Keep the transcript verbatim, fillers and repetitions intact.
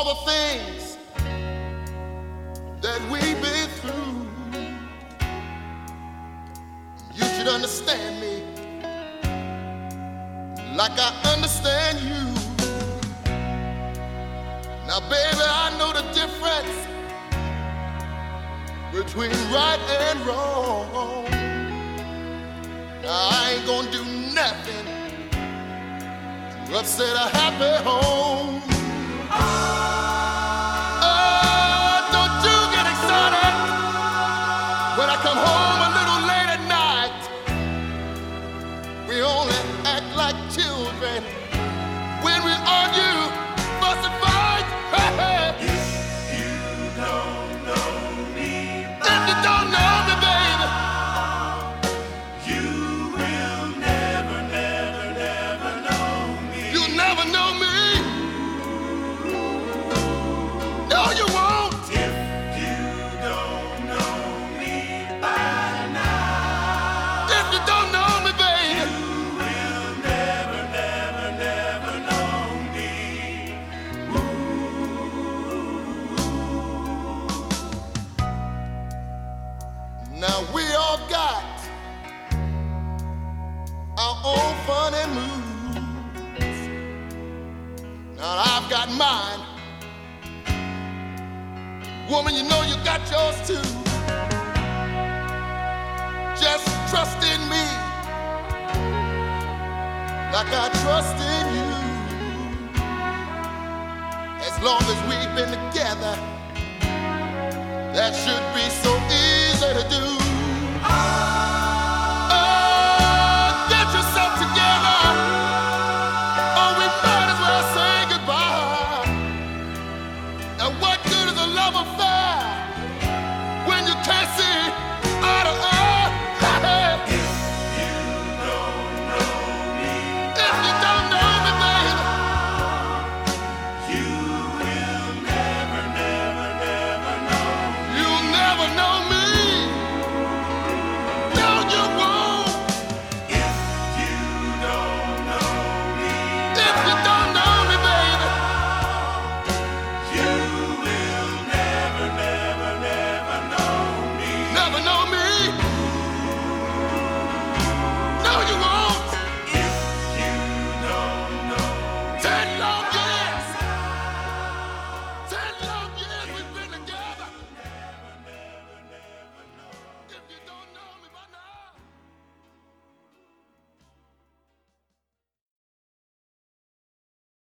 all the things that we've been through. You should understand me like I understand you. Now, baby, I know the difference between right and wrong. Now, I ain't gonna do nothing to upset a happy home. Oh, don't you get excited when I come home a little late at night. We only act like children when we argue, fuss and fight. Hey, hey. If you don't know me, If you don't know me, baby, you will never, never, never know me. you'll never know me. No, you won't. If you don't know me by now, If you don't know me, baby, you will never, never, never know me. now we all got our own funny moods. Now I've got mine. Woman, you know you got yours too. Just trust in me like I trust in you. As long as we've been together, that should be so easy to do.